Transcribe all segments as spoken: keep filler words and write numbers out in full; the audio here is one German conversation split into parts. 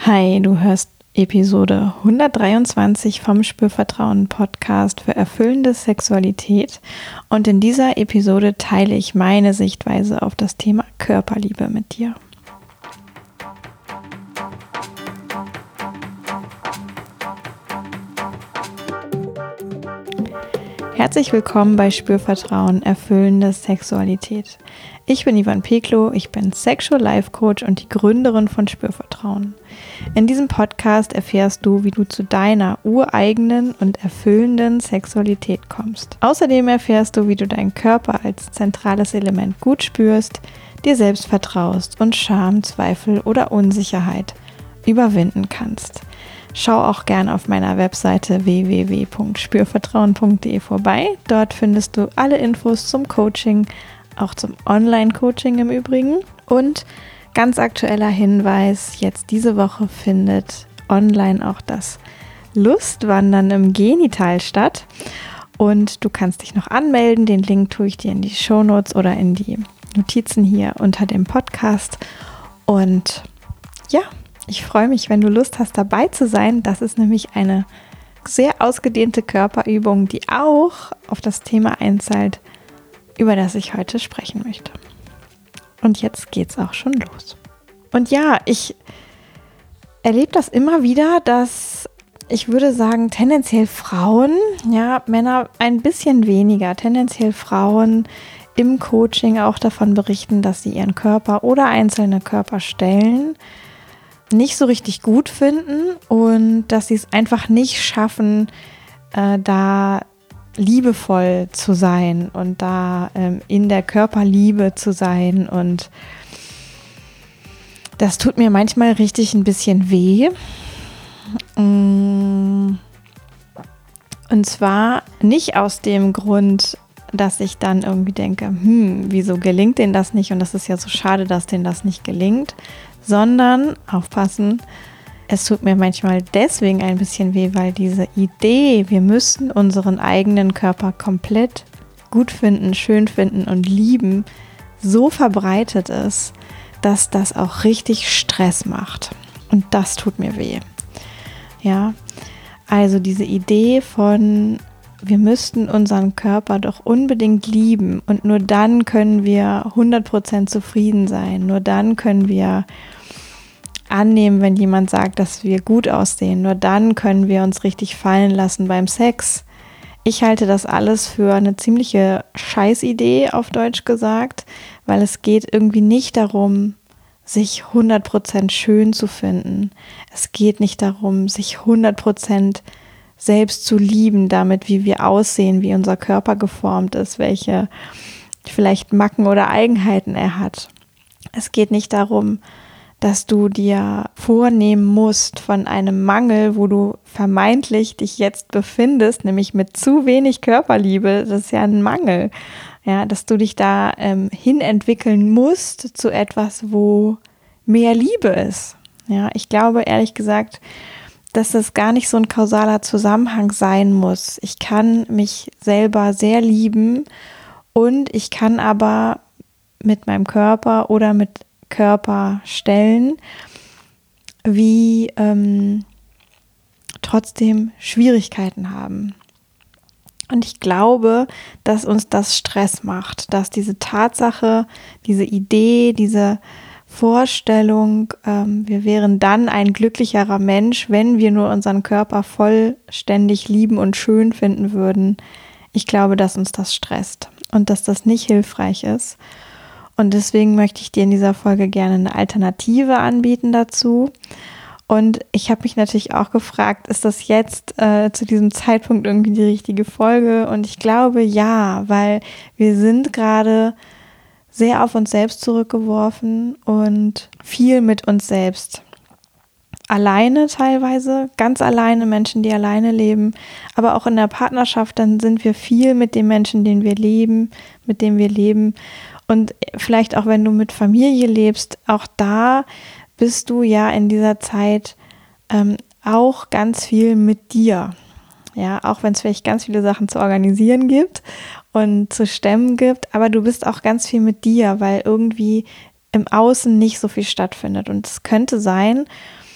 Hi, du hörst Episode hundertdreiundzwanzig vom Spürvertrauen Podcast für erfüllende Sexualität und in dieser Episode teile ich meine Sichtweise auf das Thema Körperliebe mit dir. Herzlich willkommen bei Spürvertrauen, erfüllende Sexualität. Ich bin Yvonne Peklo, ich bin Sexual Life Coach und die Gründerin von Spürvertrauen. In diesem Podcast erfährst du, wie du zu deiner ureigenen und erfüllenden Sexualität kommst. Außerdem erfährst du, wie du deinen Körper als zentrales Element gut spürst, dir selbst vertraust und Scham, Zweifel oder Unsicherheit überwinden kannst. Schau auch gerne auf meiner Webseite w w w punkt spürvertrauen punkt d e vorbei. Dort findest du alle Infos zum Coaching, auch zum Online-Coaching im Übrigen. Und ganz aktueller Hinweis, jetzt diese Woche findet online auch das Lustwandern im Genital statt. Und du kannst dich noch anmelden. Den Link tue ich dir in die Shownotes oder in die Notizen hier unter dem Podcast. Und ja, ich freue mich, wenn du Lust hast, dabei zu sein. Das ist nämlich eine sehr ausgedehnte Körperübung, die auch auf das Thema einzahlt, über das ich heute sprechen möchte. Und jetzt geht's auch schon los. Und ja, ich erlebe das immer wieder, dass ich würde sagen, tendenziell Frauen, ja, Männer ein bisschen weniger, tendenziell Frauen im Coaching auch davon berichten, dass sie ihren Körper oder einzelne Körperstellen nicht so richtig gut finden und dass sie es einfach nicht schaffen, äh, da liebevoll zu sein und da ähm, in der Körperliebe zu sein. Und das tut mir manchmal richtig ein bisschen weh. Und zwar nicht aus dem Grund, dass ich dann irgendwie denke, hm, wieso gelingt denen das nicht? Und das ist ja so schade, dass denen das nicht gelingt. Sondern, aufpassen, es tut mir manchmal deswegen ein bisschen weh, weil diese Idee, wir müssen unseren eigenen Körper komplett gut finden, schön finden und lieben, so verbreitet ist, dass das auch richtig Stress macht. Und das tut mir weh. Ja, also diese Idee von, wir müssten unseren Körper doch unbedingt lieben und nur dann können wir hundert Prozent zufrieden sein, nur dann können wir annehmen, wenn jemand sagt, dass wir gut aussehen. Nur dann können wir uns richtig fallen lassen beim Sex. Ich halte das alles für eine ziemliche Scheißidee, auf Deutsch gesagt, weil es geht irgendwie nicht darum, sich hundert Prozent schön zu finden. Es geht nicht darum, sich hundert Prozent selbst zu lieben, damit wie wir aussehen, wie unser Körper geformt ist, welche vielleicht Macken oder Eigenheiten er hat. Es geht nicht darum, dass du dir vornehmen musst von einem Mangel, wo du vermeintlich dich jetzt befindest, nämlich mit zu wenig Körperliebe, das ist ja ein Mangel, ja, dass du dich da ähm, hinentwickeln musst zu etwas, wo mehr Liebe ist. Ja, ich glaube ehrlich gesagt, dass das gar nicht so ein kausaler Zusammenhang sein muss. Ich kann mich selber sehr lieben und ich kann aber mit meinem Körper oder mit Körperstellen wie ähm, trotzdem Schwierigkeiten haben. Und ich glaube, dass uns das Stress macht, dass diese Tatsache, diese Idee, diese Vorstellung, ähm, wir wären dann ein glücklicherer Mensch, wenn wir nur unseren Körper vollständig lieben und schön finden würden. Ich glaube, dass uns das stresst und dass das nicht hilfreich ist. Und deswegen möchte ich dir in dieser Folge gerne eine Alternative anbieten dazu. Und ich habe mich natürlich auch gefragt, ist das jetzt äh, zu diesem Zeitpunkt irgendwie die richtige Folge? Und ich glaube, ja, weil wir sind gerade sehr auf uns selbst zurückgeworfen und viel mit uns selbst. Alleine teilweise, ganz alleine, Menschen, die alleine leben, aber auch in der Partnerschaft, dann sind wir viel mit den Menschen, den wir leben, mit denen wir leben. Und vielleicht auch, wenn du mit Familie lebst, auch da bist du ja in dieser Zeit ähm, auch ganz viel mit dir. Ja, auch wenn es vielleicht ganz viele Sachen zu organisieren gibt und zu stemmen gibt, aber du bist auch ganz viel mit dir, weil irgendwie im Außen nicht so viel stattfindet. Und es könnte sein,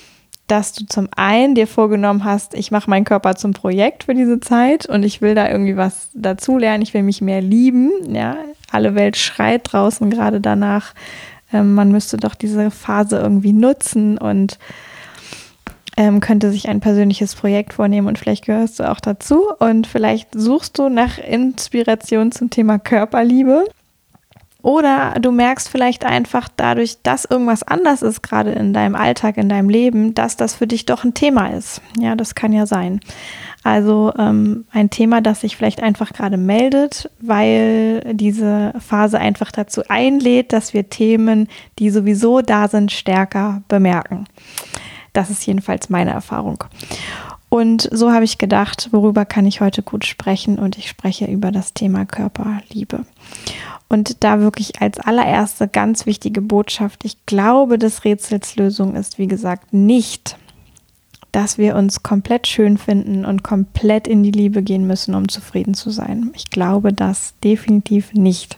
dass du zum einen dir vorgenommen hast, ich mache meinen Körper zum Projekt für diese Zeit und ich will da irgendwie was dazulernen, ich will mich mehr lieben. Ja, alle Welt schreit draußen gerade danach, ähm, man müsste doch diese Phase irgendwie nutzen und ähm, könnte sich ein persönliches Projekt vornehmen und vielleicht gehörst du auch dazu und vielleicht suchst du nach Inspiration zum Thema Körperliebe. Oder du merkst vielleicht einfach dadurch, dass irgendwas anders ist, gerade in deinem Alltag, in deinem Leben, dass das für dich doch ein Thema ist. Ja, das kann ja sein. Also ähm, ein Thema, das sich vielleicht einfach gerade meldet, weil diese Phase einfach dazu einlädt, dass wir Themen, die sowieso da sind, stärker bemerken. Das ist jedenfalls meine Erfahrung. Und so habe ich gedacht, worüber kann ich heute gut sprechen? Und ich spreche über das Thema Körperliebe. Und da wirklich als allererste ganz wichtige Botschaft, ich glaube, des Rätsels Lösung ist, wie gesagt, nicht, dass wir uns komplett schön finden und komplett in die Liebe gehen müssen, um zufrieden zu sein. Ich glaube das definitiv nicht.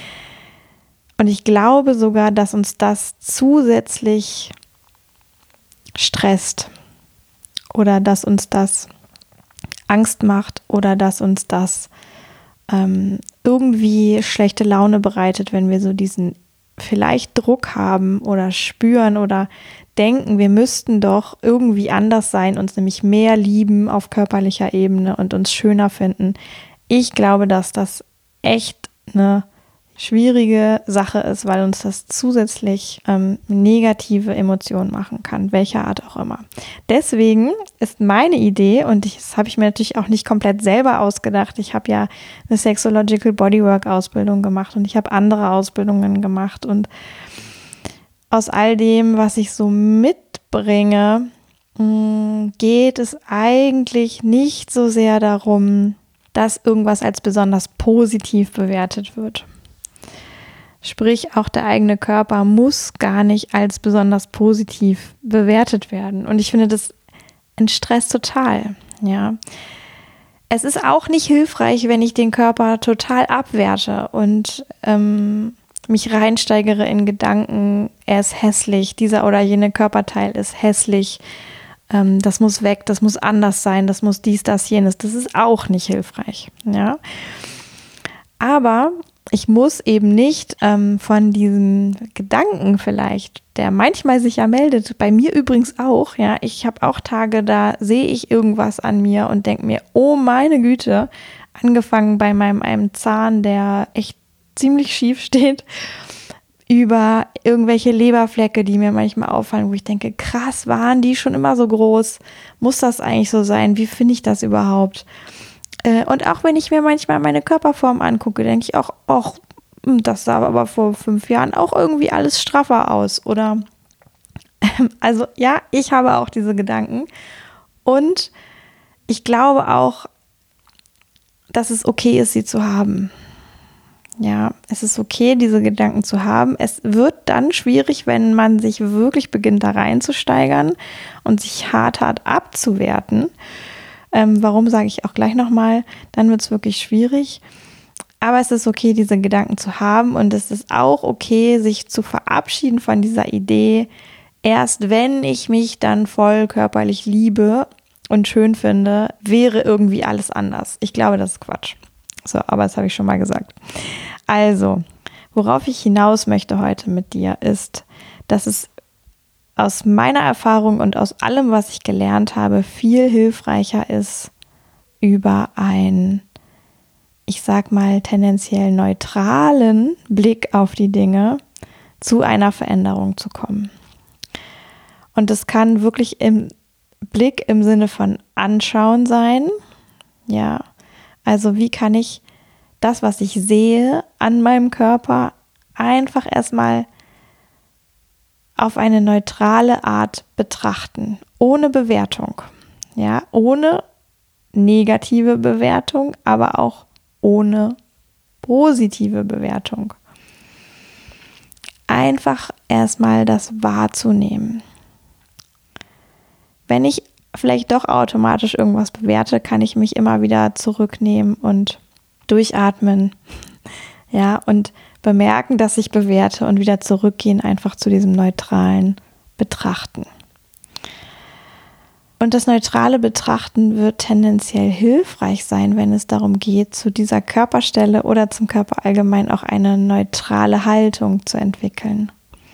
Und ich glaube sogar, dass uns das zusätzlich stresst oder dass uns das Angst macht oder dass uns das ähm, irgendwie schlechte Laune bereitet, wenn wir so diesen vielleicht Druck haben oder spüren oder denken, wir müssten doch irgendwie anders sein, uns nämlich mehr lieben auf körperlicher Ebene und uns schöner finden. Ich glaube, dass das echt eine schwierige Sache ist, weil uns das zusätzlich ähm, negative Emotionen machen kann, welcher Art auch immer. Deswegen ist meine Idee, und ich, das habe ich mir natürlich auch nicht komplett selber ausgedacht, ich habe ja eine Sexological Bodywork Ausbildung gemacht und ich habe andere Ausbildungen gemacht und aus all dem, was ich so mitbringe, mh, geht es eigentlich nicht so sehr darum, dass irgendwas als besonders positiv bewertet wird. Sprich, auch der eigene Körper muss gar nicht als besonders positiv bewertet werden. Und ich finde, das entstresst total. Ja. Es ist auch nicht hilfreich, wenn ich den Körper total abwerte und ähm, mich reinsteigere in Gedanken, er ist hässlich, dieser oder jene Körperteil ist hässlich, ähm, das muss weg, das muss anders sein, das muss dies, das, jenes. Das ist auch nicht hilfreich. Ja. Aber ich muss eben nicht ähm, von diesem Gedanken vielleicht, der manchmal sich ja meldet, bei mir übrigens auch, ja, ich habe auch Tage, da sehe ich irgendwas an mir und denke mir, oh meine Güte, angefangen bei meinem einem Zahn, der echt ziemlich schief steht, über irgendwelche Leberflecke, die mir manchmal auffallen, wo ich denke, krass, waren die schon immer so groß? Muss das eigentlich so sein? Wie finde ich das überhaupt? Und auch wenn ich mir manchmal meine Körperform angucke, denke ich auch, ach, das sah aber vor fünf Jahren auch irgendwie alles straffer aus. Oder, also ja, ich habe auch diese Gedanken. Und ich glaube auch, dass es okay ist, sie zu haben. Ja, es ist okay, diese Gedanken zu haben. Es wird dann schwierig, wenn man sich wirklich beginnt, da reinzusteigern und sich hart, hart abzuwerten. Ähm, warum, sage ich auch gleich nochmal, dann wird es wirklich schwierig. Aber es ist okay, diese Gedanken zu haben und es ist auch okay, sich zu verabschieden von dieser Idee, erst wenn ich mich dann voll körperlich liebe und schön finde, wäre irgendwie alles anders. Ich glaube, das ist Quatsch. So, aber das habe ich schon mal gesagt. Also, worauf ich hinaus möchte heute mit dir, ist, dass es aus meiner Erfahrung und aus allem, was ich gelernt habe, viel hilfreicher ist, über einen, ich sag mal, tendenziell neutralen Blick auf die Dinge zu einer Veränderung zu kommen. Und das kann wirklich im Blick im Sinne von Anschauen sein. Ja, also wie kann ich das, was ich sehe an meinem Körper, einfach erstmal auf eine neutrale Art betrachten, ohne Bewertung, ja, ohne negative Bewertung, aber auch ohne positive Bewertung. Einfach erstmal das wahrzunehmen. Wenn ich vielleicht doch automatisch irgendwas bewerte, kann ich mich immer wieder zurücknehmen und durchatmen, ja, und bemerken, dass ich bewerte und wieder zurückgehen, einfach zu diesem neutralen Betrachten. Und das neutrale Betrachten wird tendenziell hilfreich sein, wenn es darum geht, zu dieser Körperstelle oder zum Körper allgemein auch eine neutrale Haltung zu entwickeln.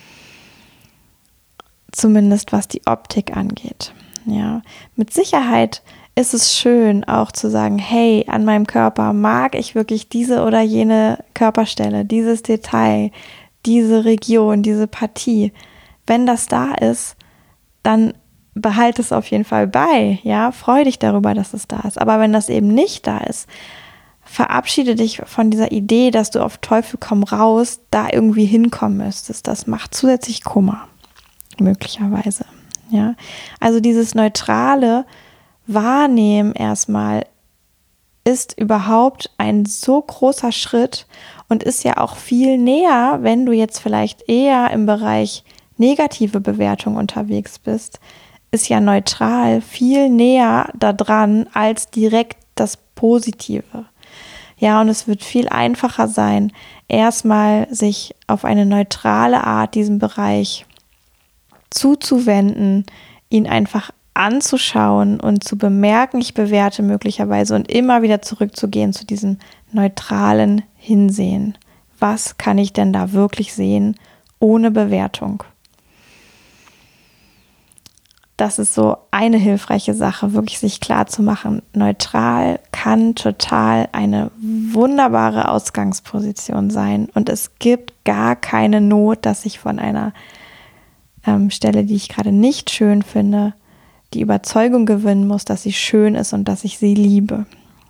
Zumindest was die Optik angeht. Ja, mit Sicherheit ist es schön auch zu sagen, hey, an meinem Körper mag ich wirklich diese oder jene Körperstelle, dieses Detail, diese Region, diese Partie. Wenn das da ist, dann behalte es auf jeden Fall bei, ja, freu dich darüber, dass es da ist. Aber wenn das eben nicht da ist, verabschiede dich von dieser Idee, dass du auf Teufel komm raus da irgendwie hinkommen müsstest. Das macht zusätzlich Kummer, möglicherweise, ja. Also dieses neutrale Wahrnehmen erstmal ist überhaupt ein so großer Schritt und ist ja auch viel näher, wenn du jetzt vielleicht eher im Bereich negative Bewertung unterwegs bist, ist ja neutral viel näher daran als direkt das Positive. Ja, und es wird viel einfacher sein, erstmal sich auf eine neutrale Art diesem Bereich zuzuwenden, ihn einfach anzuschauen und zu bemerken, ich bewerte möglicherweise und immer wieder zurückzugehen zu diesem neutralen Hinsehen. Was kann ich denn da wirklich sehen, ohne Bewertung? Das ist so eine hilfreiche Sache, wirklich sich klar zu machen. Neutral kann total eine wunderbare Ausgangsposition sein und es gibt gar keine Not, dass ich von einer ähm, Stelle, die ich gerade nicht schön finde, die Überzeugung gewinnen muss, dass sie schön ist und dass ich sie liebe.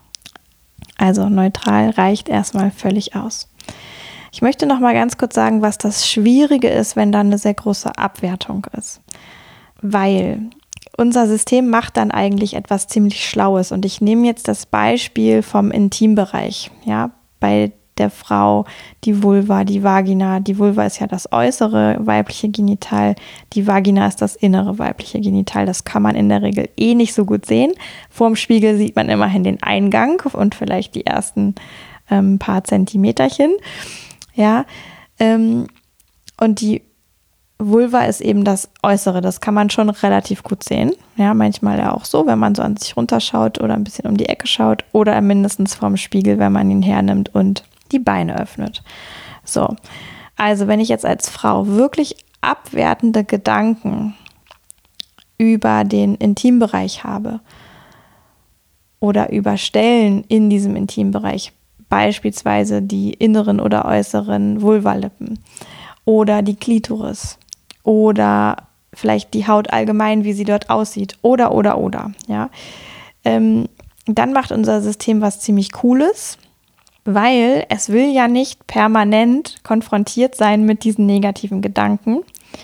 Also neutral reicht erstmal völlig aus. Ich möchte noch mal ganz kurz sagen, was das Schwierige ist, wenn da eine sehr große Abwertung ist. Weil unser System macht dann eigentlich etwas ziemlich Schlaues. Und ich nehme jetzt das Beispiel vom Intimbereich. Ja, bei der Frau die Vulva, die Vagina. Die Vulva ist ja das äußere weibliche Genital. Die Vagina ist das innere weibliche Genital. Das kann man in der Regel eh nicht so gut sehen. Vorm Spiegel sieht man immerhin den Eingang und vielleicht die ersten ähm, paar Zentimeterchen. Ja, ähm, und die Vulva ist eben das Äußere, das kann man schon relativ gut sehen. Ja, manchmal ja auch so, wenn man so an sich runterschaut oder ein bisschen um die Ecke schaut oder mindestens vorm Spiegel, wenn man ihn hernimmt und die Beine öffnet. So, also wenn ich jetzt als Frau wirklich abwertende Gedanken über den Intimbereich habe oder über Stellen in diesem Intimbereich, beispielsweise die inneren oder äußeren Vulvalippen oder die Klitoris oder vielleicht die Haut allgemein, wie sie dort aussieht oder, oder, oder, ja. Ähm, dann macht unser System was ziemlich Cooles, weil es will ja nicht permanent konfrontiert sein mit diesen negativen Gedanken.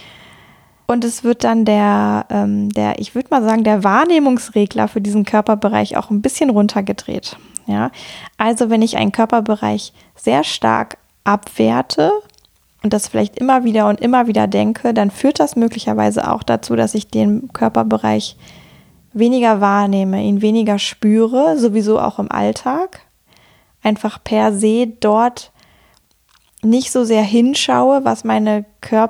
Und es wird dann der, ähm, der, ich würde mal sagen, der Wahrnehmungsregler für diesen Körperbereich auch ein bisschen runtergedreht. Ja? Also wenn ich einen Körperbereich sehr stark abwerte und das vielleicht immer wieder und immer wieder denke, dann führt das möglicherweise auch dazu, dass ich den Körperbereich weniger wahrnehme, ihn weniger spüre, sowieso auch im Alltag. Einfach per se dort nicht so sehr hinschaue, was meine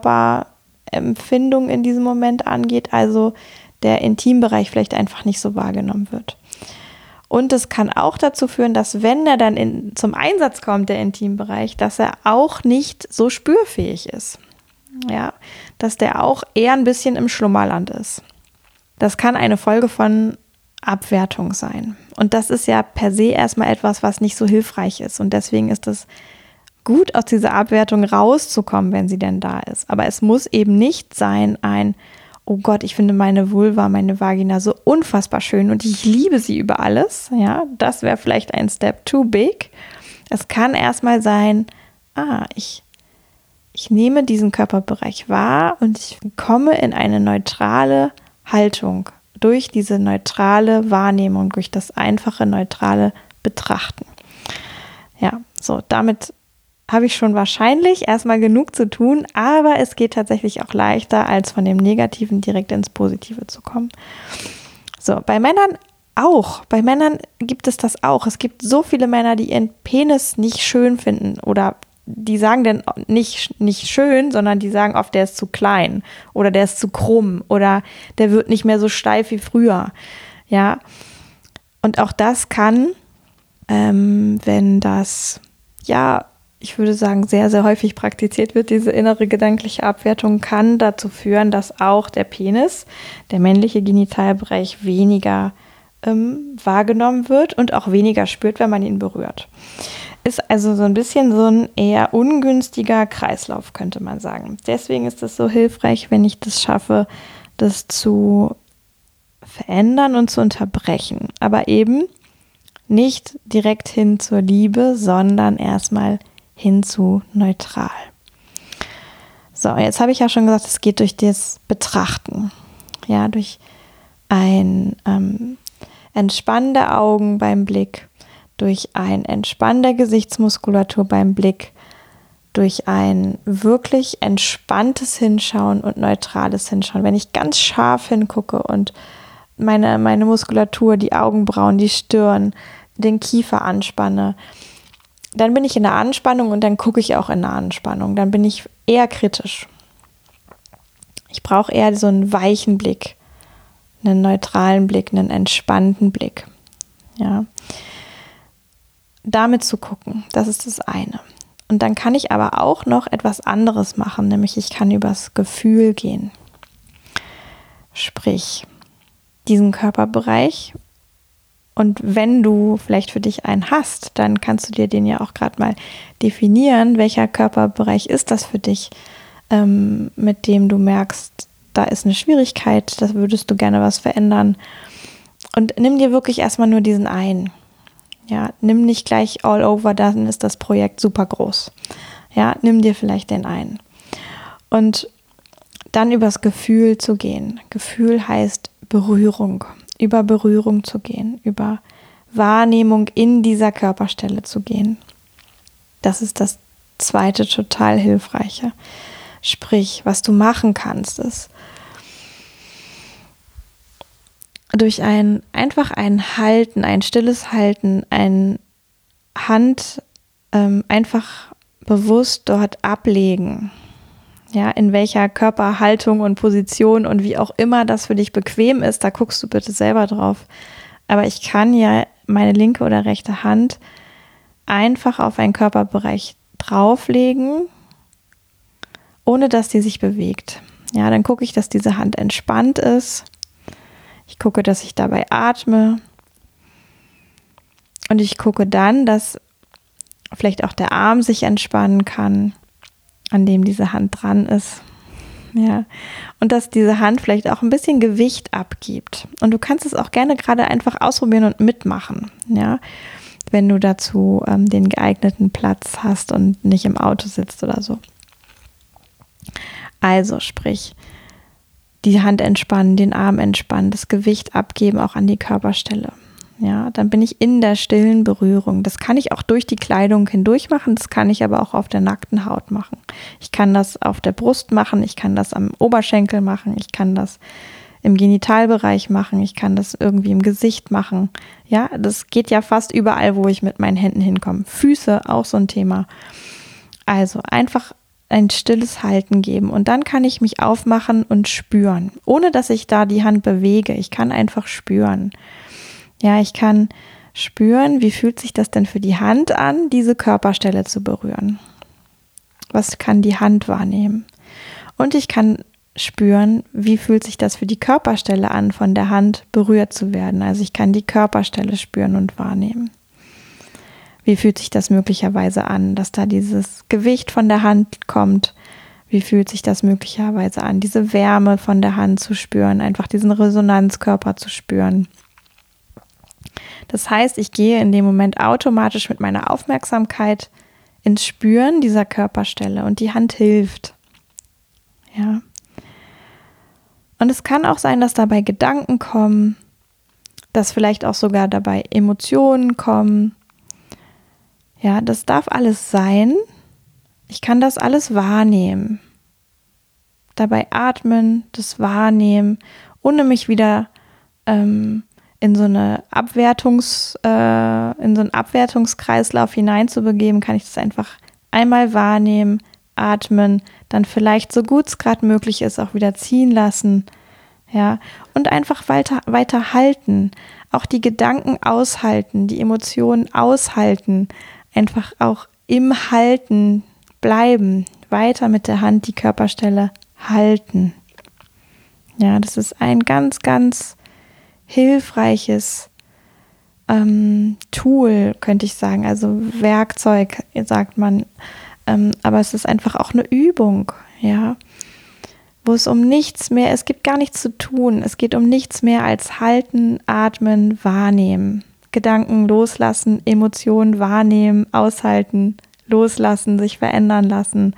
Körperempfindung in diesem Moment angeht, also der Intimbereich vielleicht einfach nicht so wahrgenommen wird. Und es kann auch dazu führen, dass wenn er dann in, zum Einsatz kommt, der Intimbereich, dass er auch nicht so spürfähig ist. Ja, dass der auch eher ein bisschen im Schlummerland ist. Das kann eine Folge von Abwertung sein. Und das ist ja per se erstmal etwas, was nicht so hilfreich ist. Und deswegen ist es gut, aus dieser Abwertung rauszukommen, wenn sie denn da ist. Aber es muss eben nicht sein ein, oh Gott, ich finde meine Vulva, meine Vagina so unfassbar schön und ich liebe sie über alles. Ja, das wäre vielleicht ein Step too big. Es kann erstmal sein, ah, ich, ich nehme diesen Körperbereich wahr und ich komme in eine neutrale Haltung durch diese neutrale Wahrnehmung, durch das einfache, neutrale Betrachten. Ja, so, damit habe ich schon wahrscheinlich erstmal genug zu tun, aber es geht tatsächlich auch leichter, als von dem Negativen direkt ins Positive zu kommen. So, bei Männern auch. Bei Männern gibt es das auch. Es gibt so viele Männer, die ihren Penis nicht schön finden oder die sagen dann nicht, nicht schön, sondern die sagen oft, der ist zu klein oder der ist zu krumm oder der wird nicht mehr so steif wie früher. Ja, und auch das kann, ähm, wenn das, ja, ich würde sagen, sehr, sehr häufig praktiziert wird, diese innere gedankliche Abwertung, kann dazu führen, dass auch der Penis, der männliche Genitalbereich, weniger ähm, wahrgenommen wird und auch weniger spürt, wenn man ihn berührt. Ist also so ein bisschen so ein eher ungünstiger Kreislauf, könnte man sagen. Deswegen ist es so hilfreich, wenn ich das schaffe, das zu verändern und zu unterbrechen. Aber eben nicht direkt hin zur Liebe, sondern erstmal hin zu neutral. So, jetzt habe ich ja schon gesagt, es geht durch das Betrachten. Ja, durch ein ähm, Entspannen der Augen beim Blick, durch ein Entspannen der Gesichtsmuskulatur beim Blick, durch ein wirklich entspanntes Hinschauen und neutrales Hinschauen. Wenn ich ganz scharf hingucke und meine, meine Muskulatur, die Augenbrauen, die Stirn, den Kiefer anspanne, dann bin ich in der Anspannung und dann gucke ich auch in der Anspannung. Dann bin ich eher kritisch. Ich brauche eher so einen weichen Blick, einen neutralen Blick, einen entspannten Blick. Ja. Damit zu gucken, das ist das eine. Und dann kann ich aber auch noch etwas anderes machen, nämlich ich kann übers Gefühl gehen. Sprich, diesen Körperbereich. Und wenn du vielleicht für dich einen hast, dann kannst du dir den ja auch gerade mal definieren, welcher Körperbereich ist das für dich, ähm, mit dem du merkst, da ist eine Schwierigkeit, da würdest du gerne was verändern. Und nimm dir wirklich erstmal nur diesen einen. Ja, nimm nicht gleich all over, dann ist das Projekt super groß. Ja, nimm dir vielleicht den einen. Und dann übers Gefühl zu gehen. Gefühl heißt Berührung. Über Berührung zu gehen, über Wahrnehmung in dieser Körperstelle zu gehen. Das ist das zweite total hilfreiche. Sprich, was du machen kannst, ist durch ein einfach ein Halten, ein stilles Halten, ein Hand ähm, einfach bewusst dort ablegen. Ja, in welcher Körperhaltung und Position und wie auch immer das für dich bequem ist, da guckst du bitte selber drauf. Aber ich kann ja meine linke oder rechte Hand einfach auf einen Körperbereich drauflegen, ohne dass die sich bewegt. Ja, dann gucke ich, dass diese Hand entspannt ist. Ich gucke, dass ich dabei atme. Und ich gucke dann, dass vielleicht auch der Arm sich entspannen kann, an dem diese Hand dran ist. Ja. Und dass diese Hand vielleicht auch ein bisschen Gewicht abgibt. Und du kannst es auch gerne gerade einfach ausprobieren und mitmachen. Ja. Wenn du dazu ähm, den geeigneten Platz hast und nicht im Auto sitzt oder so. Also sprich, die Hand entspannen, den Arm entspannen, das Gewicht abgeben auch an die Körperstelle. Ja, dann bin ich in der stillen Berührung. Das kann ich auch durch die Kleidung hindurch machen, das kann ich aber auch auf der nackten Haut machen. Ich kann das auf der Brust machen, ich kann das am Oberschenkel machen, ich kann das im Genitalbereich machen, ich kann das irgendwie im Gesicht machen. Ja, das geht ja fast überall, wo ich mit meinen Händen hinkomme. Füße, auch so ein Thema. Also einfach ein stilles Halten geben und dann kann ich mich aufmachen und spüren, ohne dass ich da die Hand bewege. Ich kann einfach spüren. Ja, ich kann spüren, wie fühlt sich das denn für die Hand an, diese Körperstelle zu berühren. Was kann die Hand wahrnehmen? Und ich kann spüren, wie fühlt sich das für die Körperstelle an, von der Hand berührt zu werden. Also ich kann die Körperstelle spüren und wahrnehmen. Wie fühlt sich das möglicherweise an, dass da dieses Gewicht von der Hand kommt? Wie fühlt sich das möglicherweise an, diese Wärme von der Hand zu spüren, einfach diesen Resonanzkörper zu spüren? Das heißt, ich gehe in dem Moment automatisch mit meiner Aufmerksamkeit ins Spüren dieser Körperstelle und die Hand hilft. Ja. Und es kann auch sein, dass dabei Gedanken kommen, dass vielleicht auch sogar dabei Emotionen kommen. Ja, das darf alles sein. Ich kann das alles wahrnehmen. Dabei atmen, das wahrnehmen, ohne mich wieder ähm, in so eine Abwertungs, äh, in so einen Abwertungskreislauf hineinzubegeben, kann ich das einfach Einmal wahrnehmen, atmen, dann vielleicht so gut es gerade möglich ist auch wieder ziehen lassen, ja, und einfach weiter, weiter halten, auch die Gedanken aushalten, die Emotionen aushalten, einfach auch im Halten bleiben, weiter mit der Hand die Körperstelle halten. Ja, das ist ein ganz, ganz hilfreiches ähm, Tool, könnte ich sagen, also Werkzeug, sagt man, ähm, aber es ist einfach auch eine Übung, ja, wo es um nichts mehr, es gibt gar nichts zu tun, es geht um nichts mehr als halten, atmen, wahrnehmen, Gedanken loslassen, Emotionen wahrnehmen, aushalten, loslassen, sich verändern lassen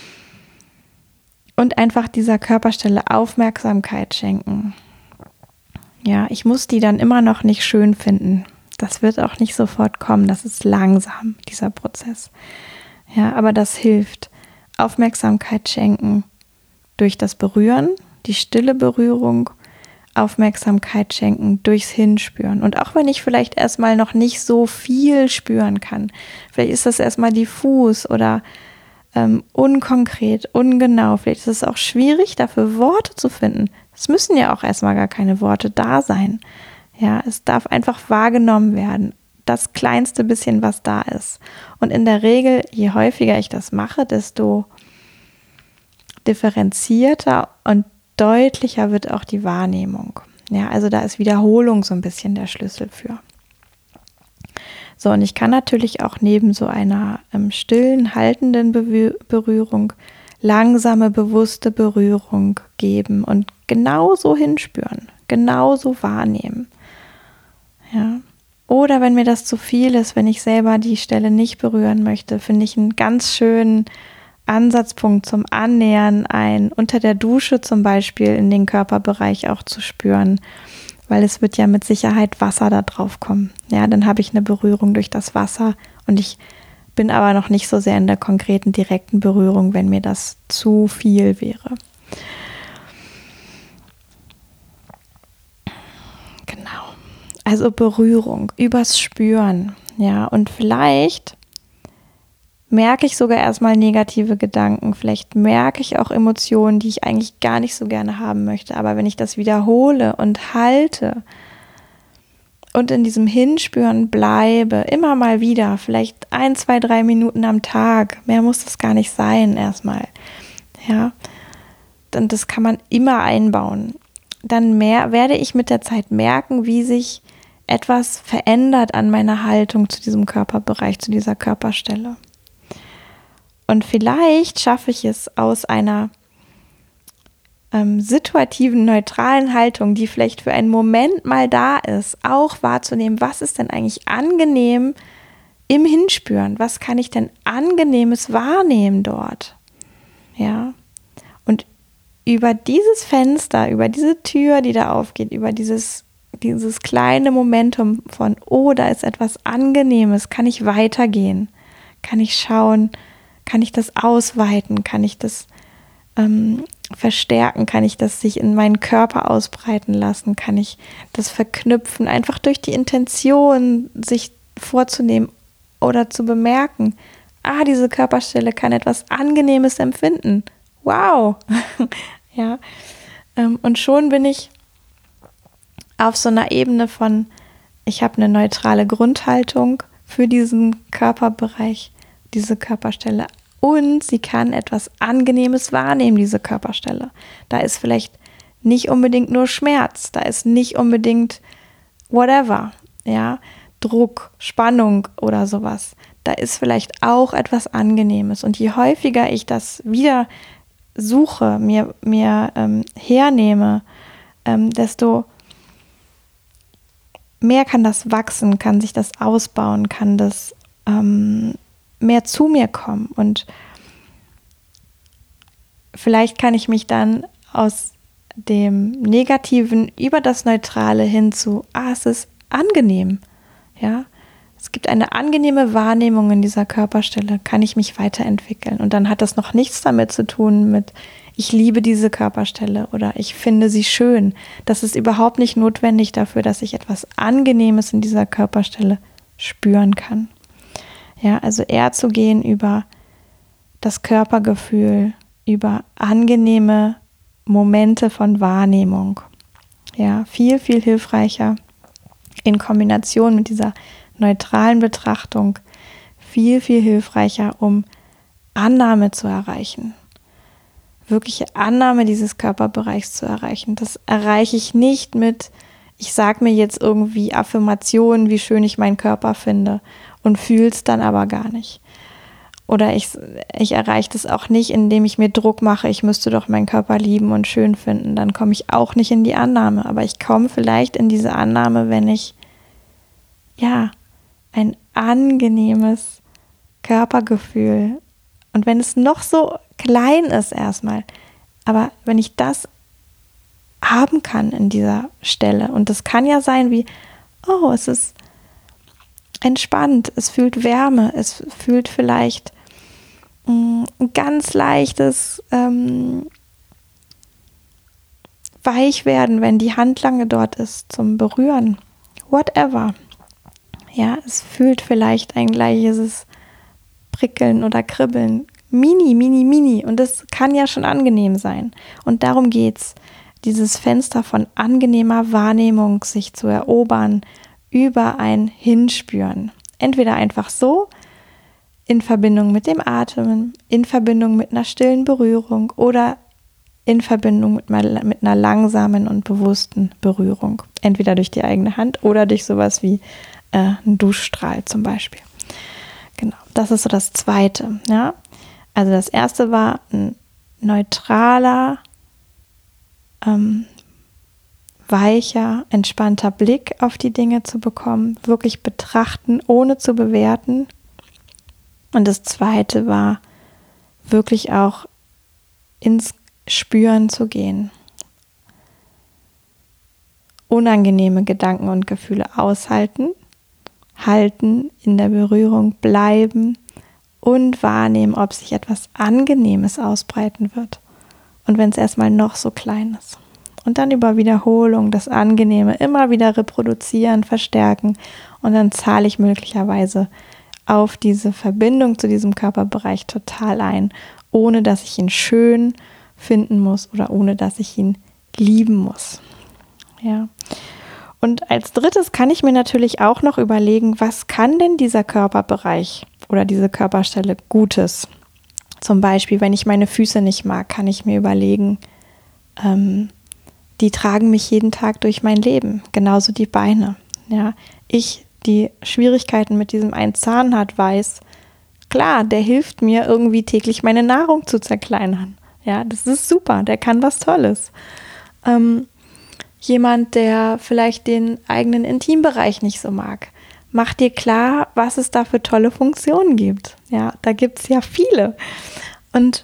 und einfach dieser Körperstelle Aufmerksamkeit schenken. Ja, ich muss die dann immer noch nicht schön finden. Das wird auch nicht sofort kommen, das ist langsam, dieser Prozess. Ja, aber das hilft. Aufmerksamkeit schenken durch das Berühren, die stille Berührung, Aufmerksamkeit schenken durchs Hinspüren. Und auch wenn ich vielleicht erstmal noch nicht so viel spüren kann, vielleicht ist das erstmal diffus oder ähm, unkonkret, ungenau, vielleicht ist es auch schwierig, dafür Worte zu finden. Es müssen ja auch erstmal gar keine Worte da sein. Ja, es darf einfach wahrgenommen werden. Das kleinste bisschen, was da ist. Und in der Regel, je häufiger ich das mache, desto differenzierter und deutlicher wird auch die Wahrnehmung. Ja, also da ist Wiederholung so ein bisschen der Schlüssel für. So, und ich kann natürlich auch neben so einer ähm, stillen, haltenden Be- Berührung langsame, bewusste Berührung geben und genauso hinspüren, genauso wahrnehmen. Ja. Oder wenn mir das zu viel ist, wenn ich selber die Stelle nicht berühren möchte, finde ich einen ganz schönen Ansatzpunkt zum Annähern ein, unter der Dusche zum Beispiel in den Körperbereich auch zu spüren, weil es wird ja mit Sicherheit Wasser da drauf kommen. Ja, dann habe ich eine Berührung durch das Wasser und ich bin aber noch nicht so sehr in der konkreten, direkten Berührung, wenn mir das zu viel wäre. Genau. Also Berührung, übers Spüren, ja, und vielleicht merke ich sogar erstmal negative Gedanken, vielleicht merke ich auch Emotionen, die ich eigentlich gar nicht so gerne haben möchte, aber wenn ich das wiederhole und halte und in diesem Hinspüren bleibe, immer mal wieder, vielleicht ein, zwei, drei Minuten am Tag, mehr muss das gar nicht sein erstmal, ja, und das kann man immer einbauen, dann mehr, werde ich mit der Zeit merken, wie sich etwas verändert an meiner Haltung zu diesem Körperbereich, zu dieser Körperstelle. Und vielleicht schaffe ich es aus einer ähm, situativen, neutralen Haltung, die vielleicht für einen Moment mal da ist, auch wahrzunehmen, was ist denn eigentlich angenehm im Hinspüren? Was kann ich denn Angenehmes wahrnehmen dort? Ja. Und über dieses Fenster, über diese Tür, die da aufgeht, über dieses dieses kleine Momentum von, oh, da ist etwas Angenehmes, kann ich weitergehen, kann ich schauen, kann ich das ausweiten, kann ich das ähm, verstärken, kann ich das sich in meinen Körper ausbreiten lassen, kann ich das verknüpfen, einfach durch die Intention sich vorzunehmen oder zu bemerken, ah, diese Körperstelle kann etwas Angenehmes empfinden, wow, ja, ähm, und schon bin ich auf so einer Ebene von, ich habe eine neutrale Grundhaltung für diesen Körperbereich, diese Körperstelle. Und sie kann etwas Angenehmes wahrnehmen, diese Körperstelle. Da ist vielleicht nicht unbedingt nur Schmerz, da ist nicht unbedingt whatever, ja, Druck, Spannung oder sowas. Da ist vielleicht auch etwas Angenehmes. Und je häufiger ich das wieder suche, mir, mir ähm, hernehme, ähm, desto mehr kann das wachsen, kann sich das ausbauen, kann das ähm, mehr zu mir kommen. Und vielleicht kann ich mich dann aus dem Negativen über das Neutrale hin zu, ah, es ist angenehm. Ja, es gibt eine angenehme Wahrnehmung in dieser Körperstelle, kann ich mich weiterentwickeln. Und dann hat das noch nichts damit zu tun mit, ich liebe diese Körperstelle oder ich finde sie schön. Das ist überhaupt nicht notwendig dafür, dass ich etwas Angenehmes in dieser Körperstelle spüren kann. Ja, also eher zu gehen über das Körpergefühl, über angenehme Momente von Wahrnehmung. Ja, viel, viel hilfreicher in Kombination mit dieser neutralen Betrachtung, viel, viel hilfreicher, um Annahme zu erreichen. Wirkliche Annahme dieses Körperbereichs zu erreichen. Das erreiche ich nicht mit, ich sage mir jetzt irgendwie Affirmationen, wie schön ich meinen Körper finde und fühle es dann aber gar nicht. Oder ich, ich erreiche das auch nicht, indem ich mir Druck mache, ich müsste doch meinen Körper lieben und schön finden. Dann komme ich auch nicht in die Annahme. Aber ich komme vielleicht in diese Annahme, wenn ich ja ein angenehmes Körpergefühl, und wenn es noch so klein ist erstmal, aber wenn ich das haben kann in dieser Stelle, und das kann ja sein wie, oh, es ist entspannt, es fühlt Wärme, es fühlt vielleicht mh, ein ganz leichtes ähm, Weichwerden, wenn die Handlange dort ist zum Berühren, whatever. Ja, es fühlt vielleicht ein gleiches Prickeln oder Kribbeln. Mini, mini, mini. Und das kann ja schon angenehm sein. Und darum geht's, dieses Fenster von angenehmer Wahrnehmung sich zu erobern über ein Hinspüren. Entweder einfach so, in Verbindung mit dem Atmen, in Verbindung mit einer stillen Berührung oder in Verbindung mit, mit einer langsamen und bewussten Berührung. Entweder durch die eigene Hand oder durch sowas wie äh, ein Duschstrahl zum Beispiel. Genau, das ist so das Zweite. Ja? Also das Erste war ein neutraler, ähm, weicher, entspannter Blick auf die Dinge zu bekommen, wirklich betrachten, ohne zu bewerten. Und das Zweite war wirklich auch ins Spüren zu gehen. Unangenehme Gedanken und Gefühle aushalten, halten, in der Berührung bleiben und wahrnehmen, ob sich etwas Angenehmes ausbreiten wird. Und wenn es erstmal noch so klein ist. Und dann über Wiederholung das Angenehme immer wieder reproduzieren, verstärken. Und dann zahle ich möglicherweise auf diese Verbindung zu diesem Körperbereich total ein, ohne dass ich ihn schön finden muss oder ohne dass ich ihn lieben muss. Ja. Und als drittes kann ich mir natürlich auch noch überlegen, was kann denn dieser Körperbereich oder diese Körperstelle Gutes? Zum Beispiel, wenn ich meine Füße nicht mag, kann ich mir überlegen, ähm, die tragen mich jeden Tag durch mein Leben, genauso die Beine. Ja, ich, die Schwierigkeiten mit diesem einen Zahn hat, weiß, klar, der hilft mir irgendwie täglich meine Nahrung zu zerkleinern. Ja, das ist super, der kann was Tolles. Ähm, Jemand, der vielleicht den eigenen Intimbereich nicht so mag, mach dir klar, was es da für tolle Funktionen gibt. Ja, da gibt es ja viele. Und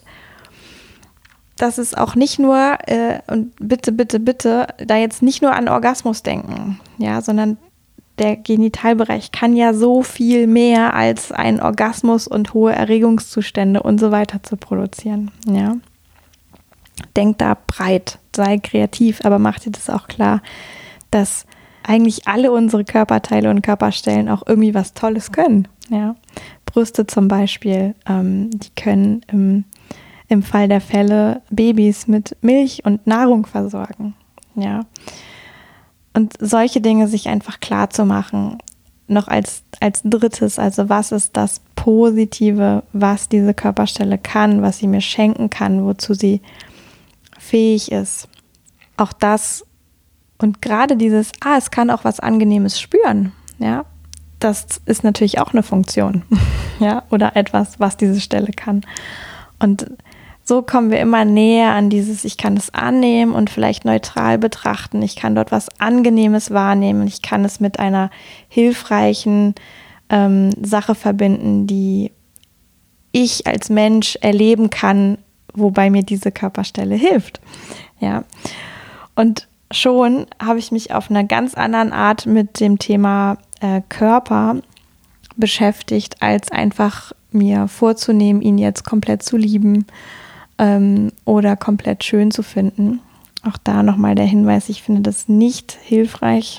das ist auch nicht nur, äh, und bitte, bitte, bitte, da jetzt nicht nur an Orgasmus denken, ja, sondern der Genitalbereich kann ja so viel mehr als ein Orgasmus und hohe Erregungszustände und so weiter zu produzieren, ja. Denk da breit, sei kreativ, aber mach dir das auch klar, dass eigentlich alle unsere Körperteile und Körperstellen auch irgendwie was Tolles können. Ja? Brüste zum Beispiel, ähm, die können im, im Fall der Fälle Babys mit Milch und Nahrung versorgen. Ja? Und solche Dinge sich einfach klar zu machen, noch als, als drittes, also was ist das Positive, was diese Körperstelle kann, was sie mir schenken kann, wozu sie fähig ist. Auch das und gerade dieses, ah, es kann auch was Angenehmes spüren, ja, das ist natürlich auch eine Funktion, ja, oder etwas, was diese Stelle kann. Und so kommen wir immer näher an dieses, ich kann es annehmen und vielleicht neutral betrachten, ich kann dort was Angenehmes wahrnehmen, ich kann es mit einer hilfreichen ähm, Sache verbinden, die ich als Mensch erleben kann, wobei mir diese Körperstelle hilft. Ja. Und schon habe ich mich auf einer ganz anderen Art mit dem Thema äh, Körper beschäftigt, als einfach mir vorzunehmen, ihn jetzt komplett zu lieben ähm, oder komplett schön zu finden. Auch da nochmal der Hinweis, ich finde das nicht hilfreich.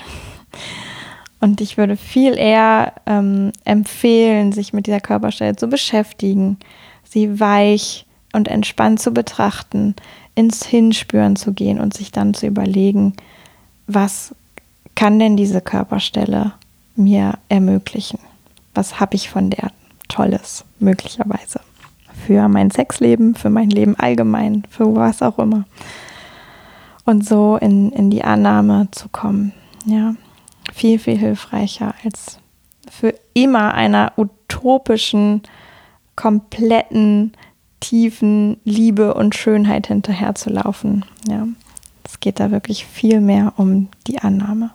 Und ich würde viel eher ähm, empfehlen, sich mit dieser Körperstelle zu beschäftigen, sie weich und entspannt zu betrachten, ins Hinspüren zu gehen und sich dann zu überlegen, was kann denn diese Körperstelle mir ermöglichen? Was habe ich von der Tolles möglicherweise? Für mein Sexleben, für mein Leben allgemein, für was auch immer. Und so in, in die Annahme zu kommen. Ja, viel, viel hilfreicher als für immer einer utopischen, kompletten, tiefen Liebe und Schönheit hinterherzulaufen. Ja, es geht da wirklich viel mehr um die Annahme.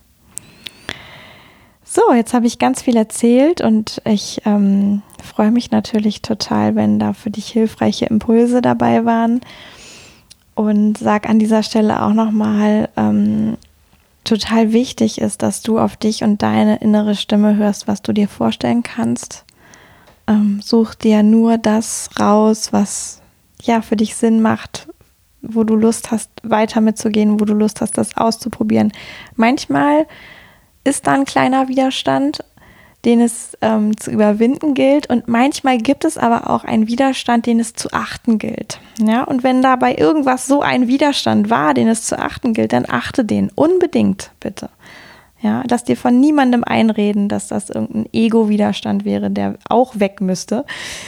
So, jetzt habe ich ganz viel erzählt und ich ähm, freue mich natürlich total, wenn da für dich hilfreiche Impulse dabei waren. Und sage an dieser Stelle auch nochmal, ähm, total wichtig ist, dass du auf dich und deine innere Stimme hörst, was du dir vorstellen kannst. Ähm, such dir nur das raus, was ja für dich Sinn macht, wo du Lust hast, weiter mitzugehen, wo du Lust hast, das auszuprobieren. Manchmal ist da ein kleiner Widerstand, den es ähm, zu überwinden gilt, und manchmal gibt es aber auch einen Widerstand, den es zu achten gilt. Ja, und wenn dabei irgendwas so ein Widerstand war, den es zu achten gilt, dann achte den unbedingt, bitte. Ja, lass dir von niemandem einreden, dass das irgendein Ego-Widerstand wäre, der auch weg müsste.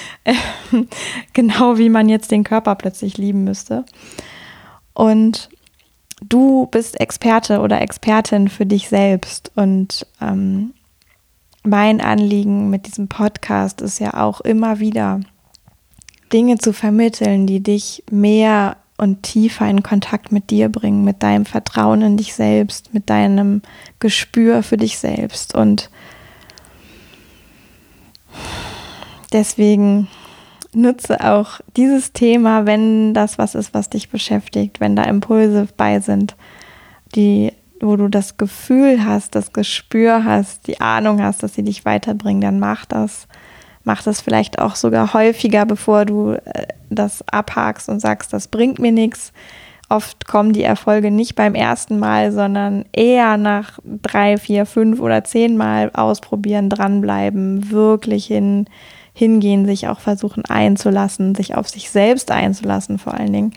Genau wie man jetzt den Körper plötzlich lieben müsste. Und du bist Experte oder Expertin für dich selbst, und ähm, mein Anliegen mit diesem Podcast ist ja auch immer wieder, Dinge zu vermitteln, die dich mehr und tiefer in Kontakt mit dir bringen, mit deinem Vertrauen in dich selbst, mit deinem Gespür für dich selbst. Und deswegen nutze auch dieses Thema, wenn das was ist, was dich beschäftigt, wenn da Impulse bei sind, die wo du das Gefühl hast, das Gespür hast, die Ahnung hast, dass sie dich weiterbringen, dann mach das. Mach das vielleicht auch sogar häufiger, bevor du äh, das abhakst und sagst, das bringt mir nichts. Oft kommen die Erfolge nicht beim ersten Mal, sondern eher nach drei, vier, fünf oder zehn Mal ausprobieren, dranbleiben, wirklich hin, hingehen, sich auch versuchen einzulassen, sich auf sich selbst einzulassen vor allen Dingen.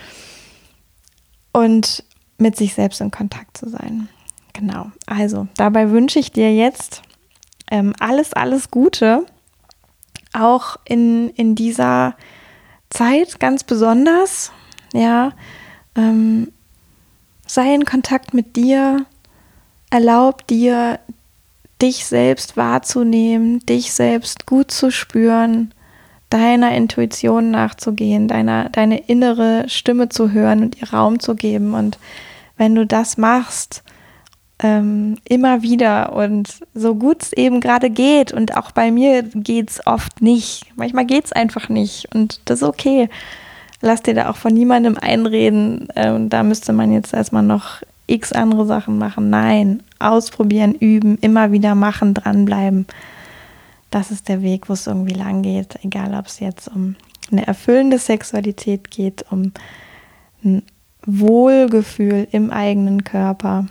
Und mit sich selbst in Kontakt zu sein. Genau, also dabei wünsche ich dir jetzt ähm, alles, alles Gute, auch in, in dieser Zeit ganz besonders. Ja, ähm, sei in Kontakt mit dir, erlaub dir, dich selbst wahrzunehmen, dich selbst gut zu spüren, deiner Intuition nachzugehen, deiner, deine innere Stimme zu hören und ihr Raum zu geben. Und wenn du das machst, ähm, immer wieder und so gut es eben gerade geht, und auch bei mir geht es oft nicht, manchmal geht es einfach nicht, und das ist okay. Lass dir da auch von niemandem einreden, äh, und da müsste man jetzt erstmal noch x andere Sachen machen. Nein, ausprobieren, üben, immer wieder machen, dranbleiben. Das ist der Weg, wo es irgendwie lang geht, egal ob es jetzt um eine erfüllende Sexualität geht, um ein Wohlgefühl im eigenen Körper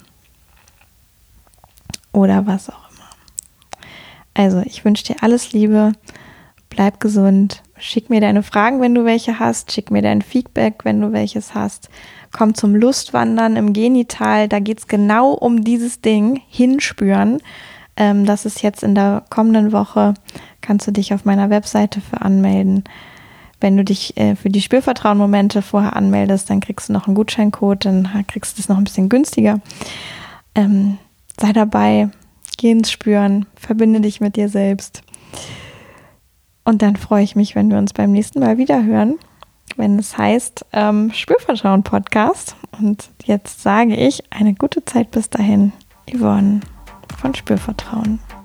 oder was auch immer. Also ich wünsche dir alles Liebe, bleib gesund, schick mir deine Fragen, wenn du welche hast, schick mir dein Feedback, wenn du welches hast. Komm zum Lustwandern im Genital, da geht es genau um dieses Ding, hinspüren. Ähm, das ist jetzt in der kommenden Woche, kannst du dich auf meiner Webseite für anmelden. Wenn du dich äh, für die Spürvertrauen-Momente vorher anmeldest, dann kriegst du noch einen Gutscheincode, dann kriegst du es noch ein bisschen günstiger. Ähm, sei dabei, geh ins Spüren, verbinde dich mit dir selbst. Und dann freue ich mich, wenn wir uns beim nächsten Mal wieder hören, wenn es heißt ähm, Spürvertrauen-Podcast. Und jetzt sage ich, eine gute Zeit bis dahin, Yvonne von Spürvertrauen.